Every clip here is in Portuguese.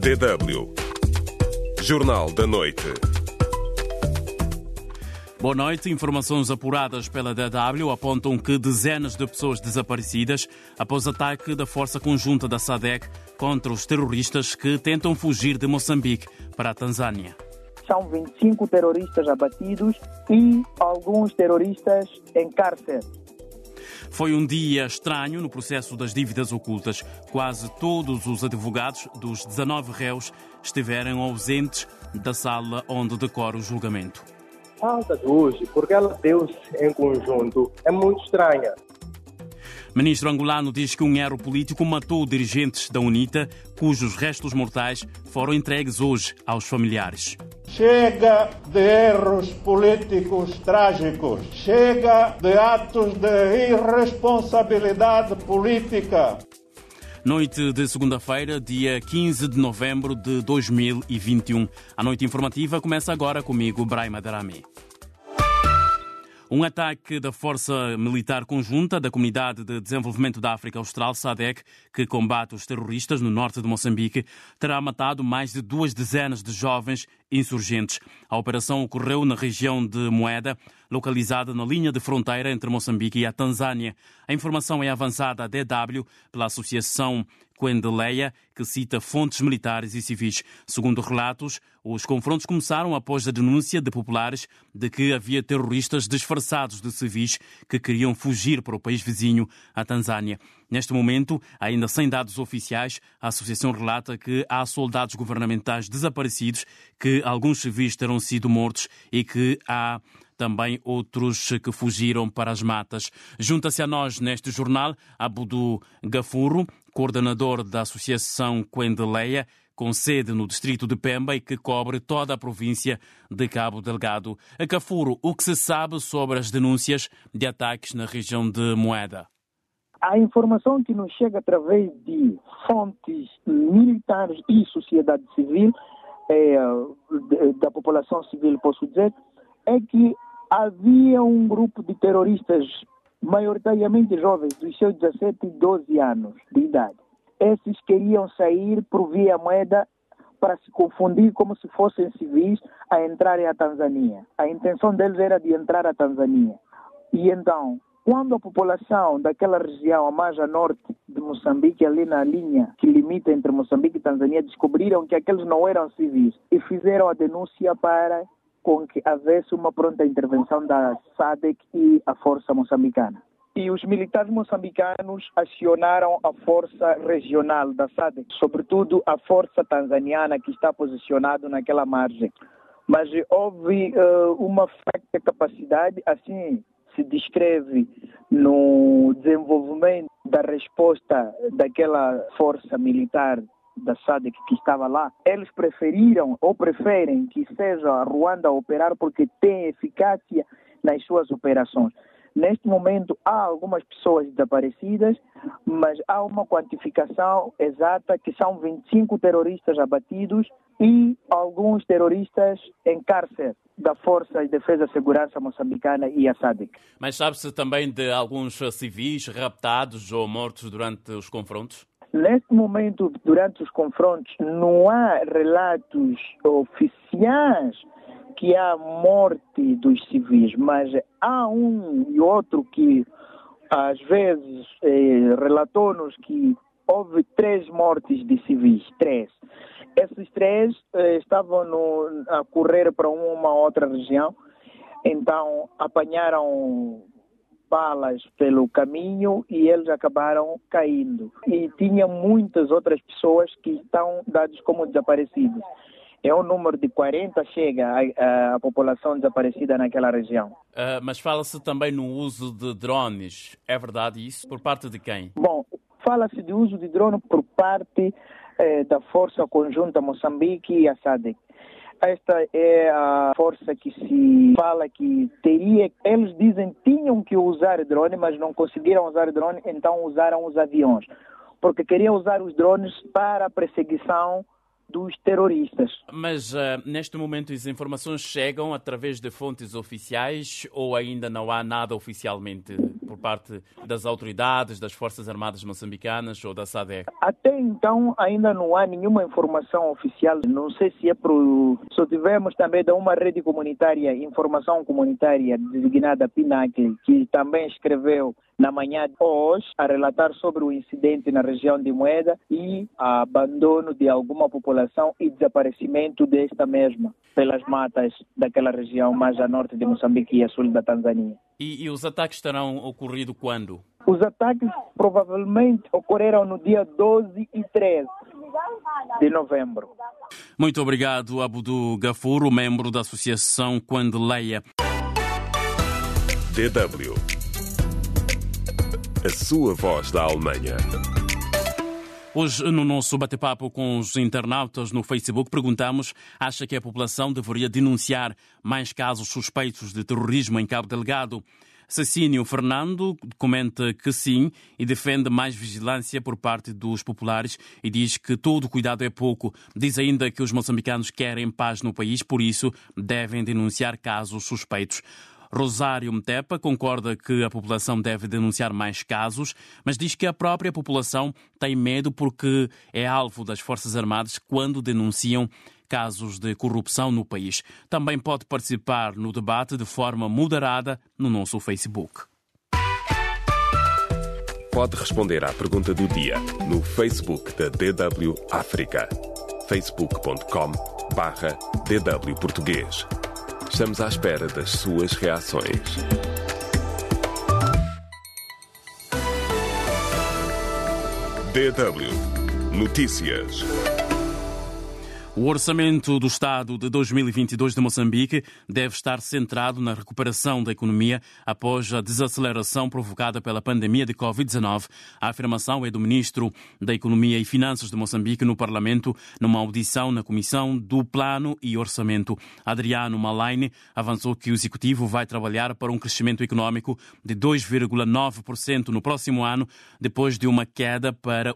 DW. Jornal da Noite. Boa noite. Informações apuradas pela DW apontam que dezenas de pessoas desaparecidas após ataque da Força Conjunta da SADC contra os terroristas que tentam fugir de Moçambique para a Tanzânia. São 25 terroristas abatidos e alguns terroristas em cárcere. Foi um dia estranho no processo das dívidas ocultas. Quase todos os advogados dos 19 réus estiveram ausentes da sala onde decora o julgamento. A falta de hoje, porque ela deu-se em conjunto, é muito estranha. Ministro angolano diz que um erro político matou dirigentes da UNITA, cujos restos mortais foram entregues hoje aos familiares. Chega de erros políticos trágicos. Chega de atos de irresponsabilidade política. Noite de segunda-feira, dia 15 de novembro de 2021. A noite informativa começa agora comigo, Braima Darami. Um ataque da Força Militar Conjunta da Comunidade de Desenvolvimento da África Austral, SADC, que combate os terroristas no norte de Moçambique, terá matado mais de 2 dezenas de jovens insurgentes. A operação ocorreu na região de Moeda, localizada na linha de fronteira entre Moçambique e a Tanzânia. A informação é avançada à DW pela Associação Quendeleia, que cita fontes militares e civis. Segundo relatos, os confrontos começaram após a denúncia de populares de que havia terroristas disfarçados de civis que queriam fugir para o país vizinho, a Tanzânia. Neste momento, ainda sem dados oficiais, a associação relata que há soldados governamentais desaparecidos, que alguns civis terão sido mortos e que há também outros que fugiram para as matas. Junta-se a nós neste jornal Abdu Gafuro, coordenador da Associação Quendeleia, com sede no distrito de Pemba e que cobre toda a província de Cabo Delgado. A Gafuro, o que se sabe sobre as denúncias de ataques na região de Moeda? A informação que nos chega através de fontes militares e sociedade civil, da população civil, posso dizer, é que havia um grupo de terroristas, maioritariamente jovens, dos seus 17 e 12 anos de idade. Esses queriam sair por via Moeda para se confundir como se fossem civis a entrarem à Tanzânia. A intenção deles era de entrar à Tanzânia. E então, quando a população daquela região, a mais a norte de Moçambique, ali na linha que limita entre Moçambique e Tanzânia, descobriram que aqueles não eram civis e fizeram a denúncia para com que houvesse uma pronta intervenção da SADC e a força moçambicana. E os militares moçambicanos acionaram a força regional da SADC, sobretudo a força tanzaniana que está posicionada naquela margem. Mas houve uma fraca capacidade, assim se descreve no desenvolvimento da resposta daquela força militar da SADC que estava lá. Eles preferiram ou preferem que seja a Ruanda a operar porque tem eficácia nas suas operações. Neste momento há algumas pessoas desaparecidas, mas há uma quantificação exata que são 25 terroristas abatidos e alguns terroristas em cárcere da Força de Defesa e Segurança moçambicana e a SADC. Mas sabe-se também de alguns civis raptados ou mortos durante os confrontos? Neste momento, durante os confrontos, não há relatos oficiais que há morte dos civis, mas há um e outro que, às vezes, relatou-nos que houve 3 mortes de civis, 3. Esses 3 estavam a correr para uma outra região, então apanharam balas pelo caminho e eles acabaram caindo. E tinha muitas outras pessoas que estão dadas como desaparecidas. É um número de 40 chega a população desaparecida naquela região. Mas fala-se também no uso de drones. É verdade isso? Por parte de quem? Bom, fala-se de uso de drone por parte da Força Conjunta Moçambique e a SADC. Esta é a força que se fala que teria, eles dizem tinham que usar drone, mas não conseguiram usar drone, então usaram os aviões, porque queriam usar os drones para a perseguição dos terroristas. Mas neste momento as informações chegam através de fontes oficiais ou ainda não há nada oficialmente por parte das autoridades, das Forças Armadas moçambicanas ou da SADC? Até então ainda não há nenhuma informação oficial. Não sei se é só tivemos também de uma rede comunitária, informação comunitária designada PNAC, que também escreveu na manhã de hoje a relatar sobre o incidente na região de Moeda e abandono de alguma população e desaparecimento desta mesma pelas matas daquela região mais a norte de Moçambique e a sul da Tanzânia. E os ataques terão ocorrido quando? Os ataques provavelmente ocorreram no dia 12 e 13 de novembro. Muito obrigado, Abdu Gafuro, membro da Associação Quandeleia. DW. A sua voz da Alemanha. Hoje, no nosso bate-papo com os internautas no Facebook, perguntamos: acha que a população deveria denunciar mais casos suspeitos de terrorismo em Cabo Delgado? Cecínio Fernando comenta que sim e defende mais vigilância por parte dos populares e diz que todo cuidado é pouco. Diz ainda que os moçambicanos querem paz no país, por isso devem denunciar casos suspeitos. Rosário Mtepa concorda que a população deve denunciar mais casos, mas diz que a própria população tem medo porque é alvo das Forças Armadas quando denunciam casos de corrupção no país. Também pode participar no debate de forma moderada no nosso Facebook. Pode responder à pergunta do dia no Facebook da DW África. facebook.com/DW Português. Estamos à espera das suas reações. DW Notícias. O orçamento do Estado de 2022 de Moçambique deve estar centrado na recuperação da economia após a desaceleração provocada pela pandemia de Covid-19. A afirmação é do ministro da Economia e Finanças de Moçambique no Parlamento, numa audição na Comissão do Plano e Orçamento. Adriano Malaine avançou que o Executivo vai trabalhar para um crescimento económico de 2,9% no próximo ano, depois de uma queda para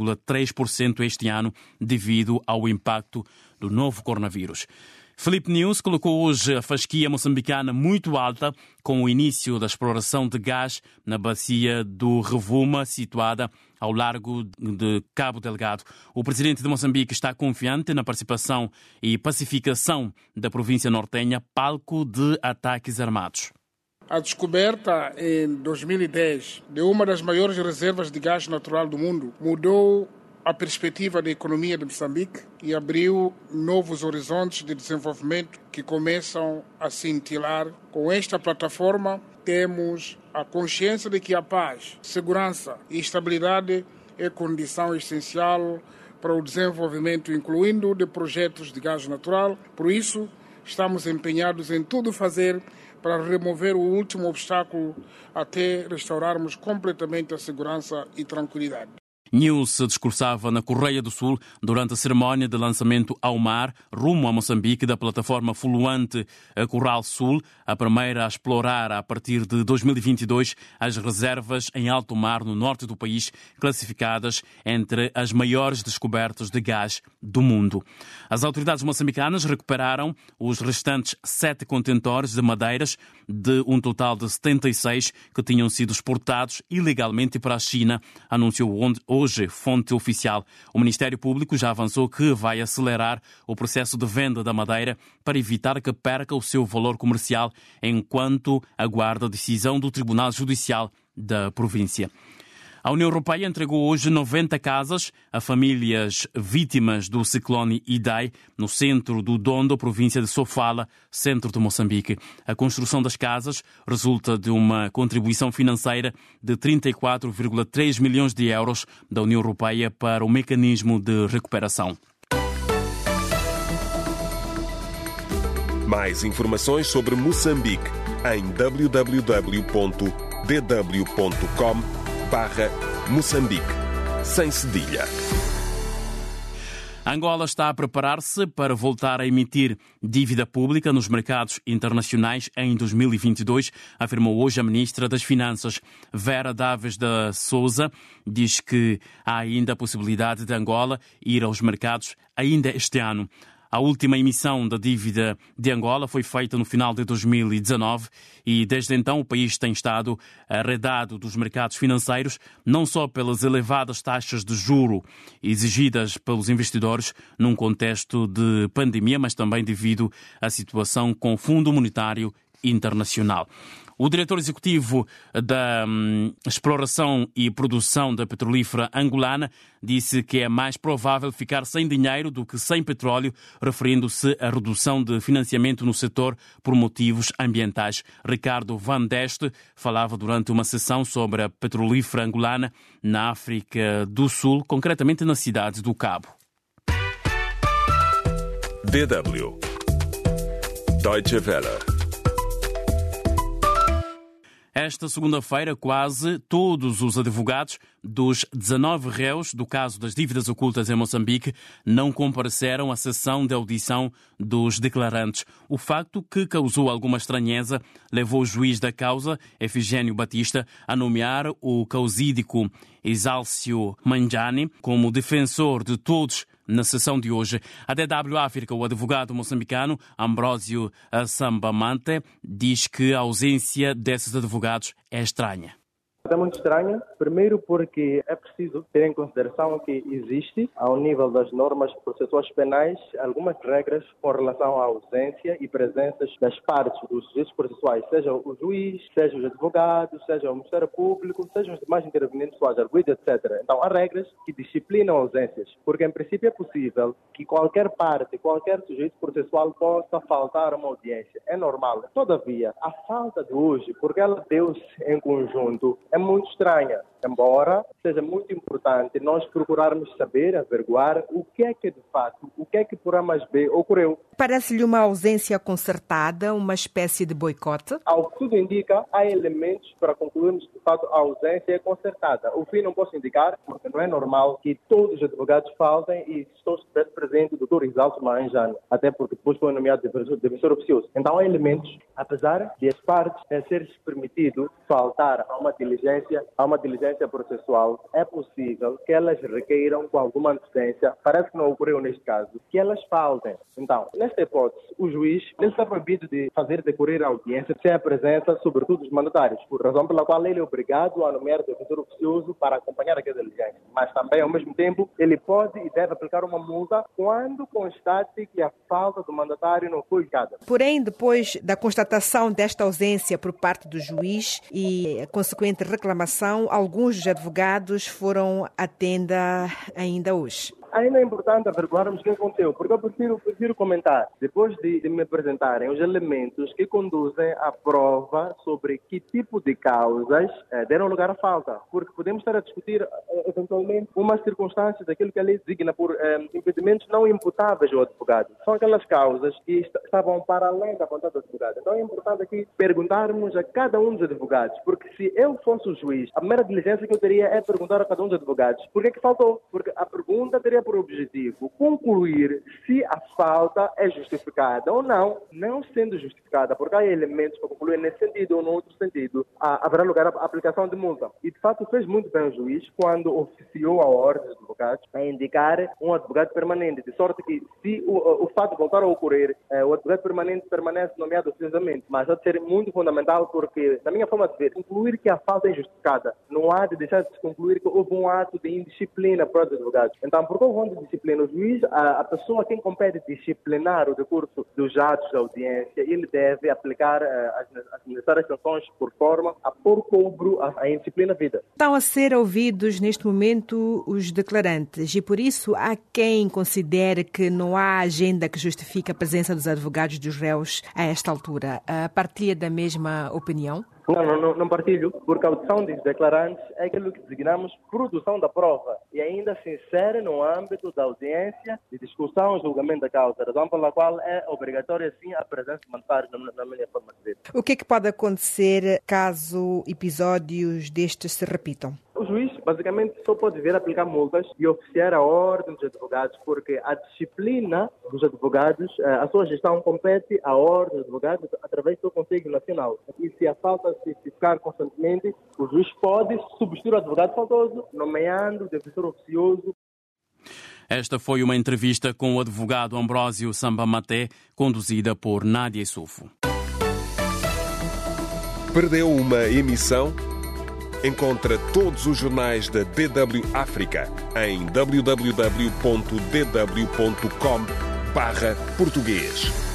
1,3% este ano, devido ao impacto do novo coronavírus. Filipe News colocou hoje a fasquia moçambicana muito alta com o início da exploração de gás na bacia do Rovuma, situada ao largo de Cabo Delgado. O presidente de Moçambique está confiante na participação e pacificação da província nortenha, palco de ataques armados. A descoberta em 2010 de uma das maiores reservas de gás natural do mundo mudou a perspectiva da economia de Moçambique e abriu novos horizontes de desenvolvimento que começam a cintilar. Com esta plataforma, temos a consciência de que a paz, segurança e estabilidade é condição essencial para o desenvolvimento, incluindo de projetos de gás natural. Por isso, estamos empenhados em tudo fazer para remover o último obstáculo até restaurarmos completamente a segurança e tranquilidade. News discursava na Correia do Sul durante a cerimónia de lançamento ao mar, rumo a Moçambique, da plataforma flutuante Coral Sul, a primeira a explorar a partir de 2022 as reservas em alto mar no norte do país, classificadas entre as maiores descobertas de gás do mundo. As autoridades moçambicanas recuperaram os restantes 7 contentores de madeiras de um total de 76 que tinham sido exportados ilegalmente para a China, anunciou hoje fonte oficial. O Ministério Público já avançou que vai acelerar o processo de venda da madeira para evitar que perca o seu valor comercial enquanto aguarda a decisão do Tribunal Judicial da província. A União Europeia entregou hoje 90 casas a famílias vítimas do ciclone Idai, no centro do Dondo, província de Sofala, centro de Moçambique. A construção das casas resulta de uma contribuição financeira de 34,3 milhões de euros da União Europeia para o mecanismo de recuperação. Mais informações sobre Moçambique em www.dw.com/Moçambique, sem cedilha. Angola está a preparar-se para voltar a emitir dívida pública nos mercados internacionais em 2022, afirmou hoje a ministra das Finanças. Vera Daves da Souza diz que há ainda a possibilidade de Angola ir aos mercados ainda este ano. A última emissão da dívida de Angola foi feita no final de 2019 e desde então o país tem estado arredado dos mercados financeiros, não só pelas elevadas taxas de juro exigidas pelos investidores num contexto de pandemia, mas também devido à situação com o Fundo Monetário Internacional. O diretor executivo da exploração e produção da petrolífera angolana disse que é mais provável ficar sem dinheiro do que sem petróleo, referindo-se à redução de financiamento no setor por motivos ambientais. Ricardo Van Deste falava durante uma sessão sobre a petrolífera angolana na África do Sul, concretamente na cidade do Cabo. DW Deutsche Welle. Esta segunda-feira, quase todos os advogados dos 19 réus do caso das dívidas ocultas em Moçambique não compareceram à sessão de audição dos declarantes. O facto, que causou alguma estranheza, levou o juiz da causa, Efigênio Batista, a nomear o causídico Exálcio Manjani como defensor de todos na sessão de hoje. A DW África, o advogado moçambicano Ambrósio Sambamante, diz que a ausência desses advogados é estranha. É muito estranha, primeiro porque é preciso ter em consideração que existe, ao nível das normas processuais penais, algumas regras com relação à ausência e presenças das partes dos sujeitos processuais, seja o juiz, seja os advogados, seja o Ministério Público, sejam os demais intervenientes, os arguidos, etc. Então, há regras que disciplinam ausências, porque em princípio é possível que qualquer parte, qualquer sujeito processual possa faltar a uma audiência. É normal. Todavia, a falta de hoje, porque ela deu-se em conjunto, é muito estranha, embora seja muito importante nós procurarmos saber, averiguar o que é que de fato, o que é que por A mais B ocorreu. Parece-lhe uma ausência concertada, uma espécie de boicote? Ao que tudo indica, há elementos para concluirmos que de fato a ausência é concertada. O fim não posso indicar, porque não é normal que todos os advogados faltem e estou presente o Dr. Exálcio Manjani, até porque depois foi nomeado defensor oficioso. Então há elementos, apesar de as partes ser permitido faltar a uma diligência processual, é possível que elas requeiram com alguma antecedência, parece que não ocorreu neste caso, que elas faltem. Então, nesta hipótese, o juiz ele está proibido de fazer decorrer a audiência sem a presença, sobretudo, dos mandatários, por razão pela qual ele é obrigado a nomear defensor oficioso para acompanhar aquela diligência. Mas também, ao mesmo tempo, ele pode e deve aplicar uma multa quando constate que a falta do mandatário não foi indicada. Porém, depois da constatação desta ausência por parte do juiz e a consequente reclamação, alguns dos advogados foram à tenda ainda hoje. Ainda é importante averiguarmos o que aconteceu, porque eu prefiro comentar, depois de me apresentarem os elementos que conduzem à prova sobre que tipo de causas deram lugar à falta, porque podemos estar a discutir, eventualmente, uma circunstância daquilo que a lei designa por impedimentos não imputáveis ao advogado. São aquelas causas que estavam para além da vontade do advogado. Então é importante aqui perguntarmos a cada um dos advogados, porque se eu fosse o juiz, a primeira diligência que eu teria é perguntar a cada um dos advogados por que é que faltou, porque a pergunta teria por objetivo concluir se a falta é justificada ou não. Não sendo justificada, porque há elementos para concluir nesse sentido ou no outro sentido, haverá lugar à aplicação de multa. E, de fato, fez muito bem o juiz quando oficiou a ordem dos advogados a indicar um advogado permanente, de sorte que, se o fato voltar a ocorrer, o advogado permanente permanece nomeado oficiosamente. Mas há de ser muito fundamental porque, na minha forma de ver, concluir que a falta é injustificada, não há de deixar de se concluir que houve um ato de indisciplina para os advogados. Então, por que houve de disciplina? O juiz, a pessoa a quem compete disciplinar o decurso dos atos da audiência, ele deve aplicar as necessárias sanções por forma a pôr cobro à indisciplina vida. Estão a ser ouvidos neste momento os declarantes e por isso há quem considere que não há agenda que justifique a presença dos advogados dos réus a esta altura. Partilha da mesma opinião? Não partilho, porque a audição dos declarantes é aquilo que designamos produção da prova e ainda se insere no âmbito da audiência de discussão e julgamento da causa, razão pela qual é obrigatória sim a presença de mandatários na minha forma de ver. O que é que pode acontecer caso episódios destes se repitam? O juiz, basicamente, só pode vir aplicar multas e oficiar a ordem dos advogados, porque a disciplina dos advogados, a sua gestão compete à ordem dos advogados através do Conselho Nacional. E se a falta se ficar constantemente, o juiz pode substituir o advogado faltoso, nomeando o defensor oficioso. Esta foi uma entrevista com o advogado Ambrósio Sambamaté, conduzida por Nádia Issoufo. Perdeu uma emissão? Encontra todos os jornais da DW África em www.dw.com/português.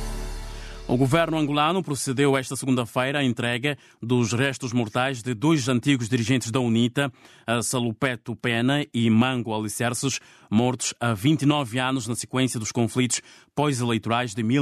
O governo angolano procedeu esta segunda-feira à entrega dos restos mortais de dois antigos dirigentes da UNITA, Salupeto Pena e Mango Alicerces, mortos há 29 anos na sequência dos conflitos pós-eleitorais de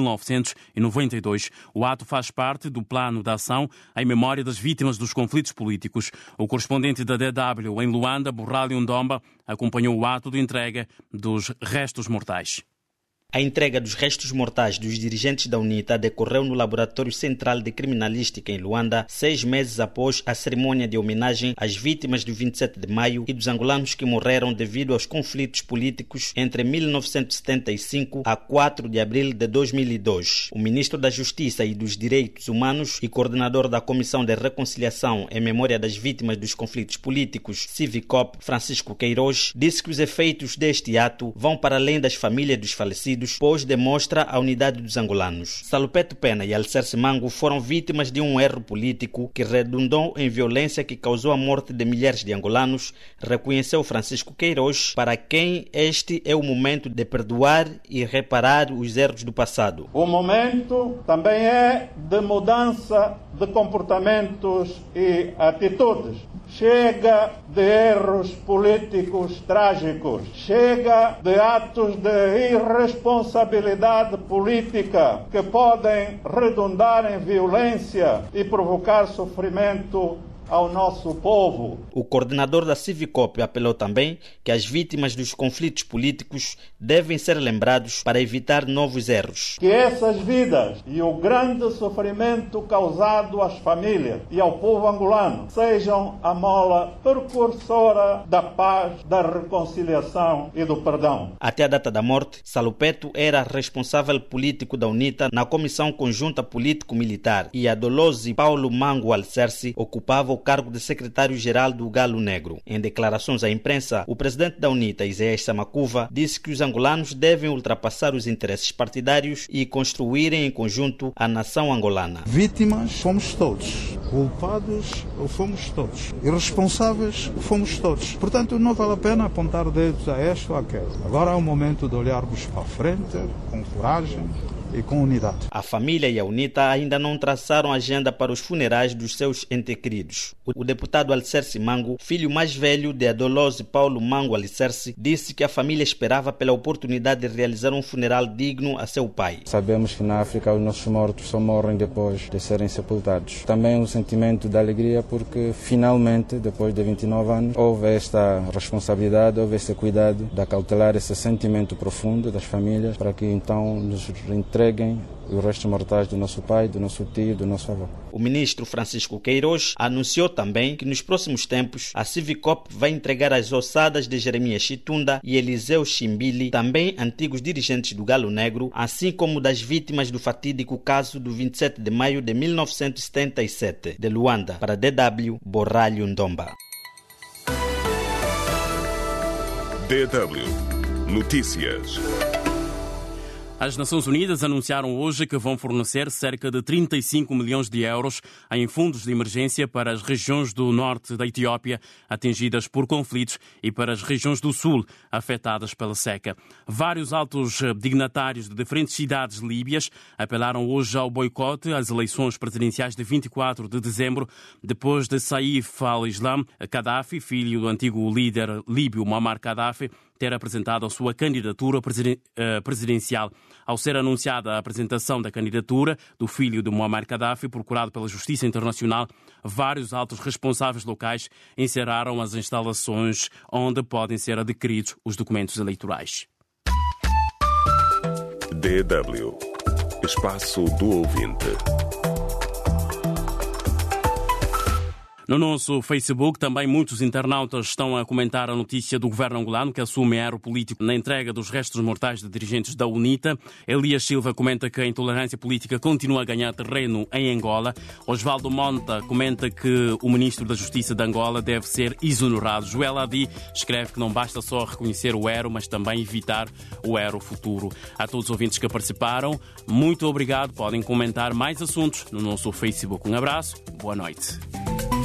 1992. O ato faz parte do plano de ação em memória das vítimas dos conflitos políticos. O correspondente da DW em Luanda, Borralho Ndomba, acompanhou o ato de entrega dos restos mortais. A entrega dos restos mortais dos dirigentes da UNITA decorreu no Laboratório Central de Criminalística em Luanda, 6 meses após a cerimônia de homenagem às vítimas do 27 de maio e dos angolanos que morreram devido aos conflitos políticos entre 1975 a 4 de abril de 2002. O ministro da Justiça e dos Direitos Humanos e coordenador da Comissão de Reconciliação em Memória das Vítimas dos Conflitos Políticos, Civicop, Francisco Queiroz, disse que os efeitos deste ato vão para além das famílias dos falecidos, pois demonstra a unidade dos angolanos. Salupeto Pena e Alicerces Mango foram vítimas de um erro político que redundou em violência que causou a morte de milhares de angolanos, reconheceu Francisco Queiroz, para quem este é o momento de perdoar e reparar os erros do passado. O momento também é de mudança de comportamentos e atitudes. Chega de erros políticos trágicos. Chega de atos de irresponsabilidade política que podem redundar em violência e provocar sofrimento ao nosso povo. O coordenador da Civicop apelou também que as vítimas dos conflitos políticos devem ser lembrados para evitar novos erros. Que essas vidas e o grande sofrimento causado às famílias e ao povo angolano sejam a mola precursora da paz, da reconciliação e do perdão. Até a data da morte, Salupeto era responsável político da UNITA na Comissão Conjunta Político-Militar e Adolose Paulo Mango Alicerces ocupava o cargo de secretário-geral do Galo Negro. Em declarações à imprensa, o presidente da UNITA, Isaías Samakuva, disse que os angolanos devem ultrapassar os interesses partidários e construírem em conjunto a nação angolana. Vítimas fomos todos, culpados fomos todos, irresponsáveis fomos todos. Portanto, não vale a pena apontar dedos a este ou àquele. Agora é o momento de olharmos para a frente, com coragem e com unidade. A família e a UNITA ainda não traçaram agenda para os funerais dos seus entes queridos. O deputado Alicerces Mango, filho mais velho de Adolose Paulo Mango Alicerces, disse que a família esperava pela oportunidade de realizar um funeral digno a seu pai. Sabemos que na África os nossos mortos só morrem depois de serem sepultados. Também um sentimento de alegria porque finalmente, depois de 29 anos, houve esta responsabilidade, houve esse cuidado de acautelar esse sentimento profundo das famílias para que então nos entreguem os restos mortais do nosso pai, do nosso tio, do nosso avô. O ministro Francisco Queiroz anunciou também que nos próximos tempos a Civicop vai entregar as ossadas de Jeremias Chitunda e Eliseu Chimbili, também antigos dirigentes do Galo Negro, assim como das vítimas do fatídico caso do 27 de maio de 1977. De Luanda, para DW, Borralho Ndomba. DW Notícias. As Nações Unidas anunciaram hoje que vão fornecer cerca de 35 milhões de euros em fundos de emergência para as regiões do norte da Etiópia atingidas por conflitos e para as regiões do sul afetadas pela seca. Vários altos dignatários de diferentes cidades líbias apelaram hoje ao boicote às eleições presidenciais de 24 de dezembro, depois de Saif al-Islam Gaddafi, filho do antigo líder líbio Muammar Gaddafi, ter apresentado a sua candidatura presidencial. Ao ser anunciada a apresentação da candidatura do filho de Muammar Gaddafi, procurado pela Justiça Internacional, vários altos responsáveis locais encerraram as instalações onde podem ser adquiridos os documentos eleitorais. DW Espaço do Ouvinte. No nosso Facebook, também muitos internautas estão a comentar a notícia do governo angolano que assume erro político na entrega dos restos mortais de dirigentes da UNITA. Elias Silva comenta que a intolerância política continua a ganhar terreno em Angola. Osvaldo Monta comenta que o ministro da Justiça de Angola deve ser exonerado. Joel Adi escreve que não basta só reconhecer o erro, mas também evitar o erro futuro. A todos os ouvintes que participaram, muito obrigado. Podem comentar mais assuntos no nosso Facebook. Um abraço, boa noite.